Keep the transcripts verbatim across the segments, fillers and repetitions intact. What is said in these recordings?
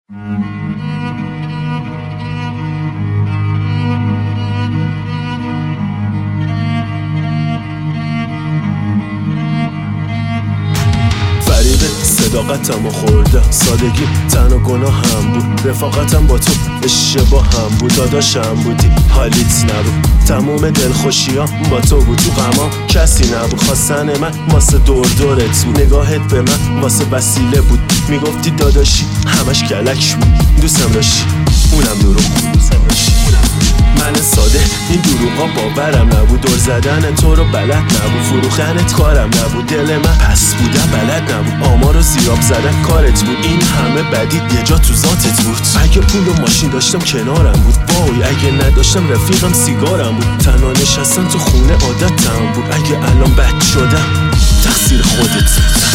صداقتم و خورده سادگی تن و گناه هم بود، رفاقتم با تو اشتباه هم بود، داداشم بودی حالیت نبود، تموم دلخوشیام با تو بود، تو غمام کسی نبود، خواستن من واسه دور دورت بود، نگاهت به من واسه وسیله بود، میگفتی داداشی همش کلک بود، دوستم داشتی اونم دروغ بود، دوستم داشتی من ساده این دروغا باورم نبود، دور زدن تو رو بلد نبود، فروختنت کارم نبود، دل من پس بودم بلد نبود، آمار رو زیراب زدن کارت بود، این همه بدی یه جا تو ذاتت بود، اگه پول و ماشین داشتم کنارم بود، وای اگه نداشتم رفیقم سیگارم بود، تنها نشستن تو خونه عادتم بود، اگه الان بد شدم تقصیر خودت بود.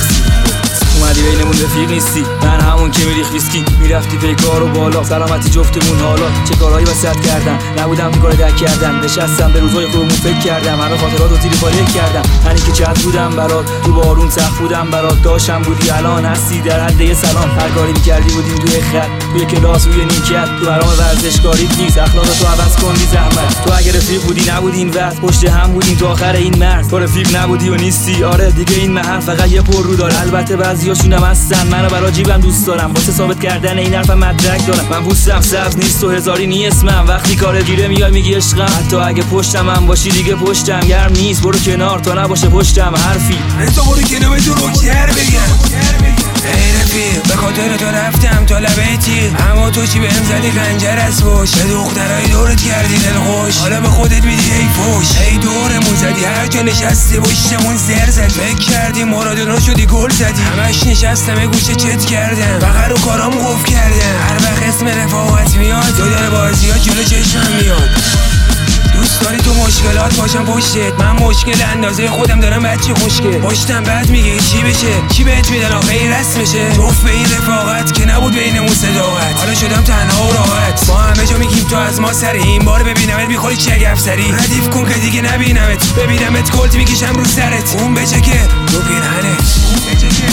اومدی بینمون رفیق نیستی، من همون که میریخ ویسکی، میرفتی پیکار و بالا، سلامتی جفتمون حالا، چه کارهایی واسط کردم، نبودم تو کار دک کردن، نشستم به روزای خوبمون فکر کردم، همه خاطرات رو زیر پاره کردم، منی که چت بودم برات، تو بارون سخت بودم برات، داشتم بودی الان هستی در حد یه سلام، هر کاری میکردی بودیم توی خط، توی کلاس روی نیمکت، تو حرام ورزشکاریت نیست، اخلاقتو عوض کن بی زحمت، تو اگه رفیق بودی نبودی این وقت، پشت هم بودیم تا آخر این مرز، تو رفیق نبودی و نیستی، آره دیگه این محل فقط یه پر رو داره، البته بعضیاشونم هستن منو برا جیبم دوست دارم، واسه ثابت کردن این حرفم مدرک دارم، من پوستم سبز نیست و هزاری نی اسمم، وقتی کار گیره میای میگی عشقم، حتی اگه پشتم هم باشی دیگه پشتم گرم نیست، برو کنار تا نباشه پشتم حرفی، تو برو کنار تو رو کر بگم، ای رفیق به خاطر تو رفتم تا لبه تیغ، اما تو چی بهم زدی خنجر از پشت، به دخترای دورت کردی دلخوش، حالا به خودت میدی ای فوش، ای دورمون زدی هر جا نشستی پشتمون زر زد، فکر کردی مراد شدی گل زدی، همش نشستم گوشه چت کردم، فقط رو کارام قفل کردم، هر وقت اسم رفاقت میاد دو دل بازی ها جلو چشمم میاد، دوست داری تو مشکلات باشم پشتت، من مشکل اندازه خودم دارم بچه خوشگل، پشتم بعد میگه چی بشه، چی بهت میدن آخه این رسم بشه، توف به این رفاقت که نبود بینمون صداقت، حالا شدم تنها و راحت، ما همه جا میگیم تو از ما سری، این بار ببینمت میخوری چگف سری، ردیف کن که دیگه نبینمت، ببینمت کلت میکشم رو سرت، اون بچه که رو پیرهنت، اون بچه که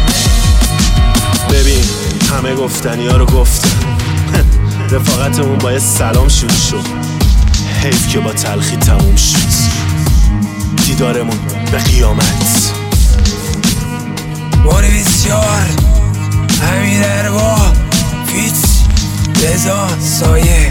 ببین همه گفتنی ها رو گفتم رفاقتمون با یه سلام شروع شد، حیف که با تلخی تموم شد، دیدارمون به قیامت، بار بسیار امیر اربا فیت رضا سایه.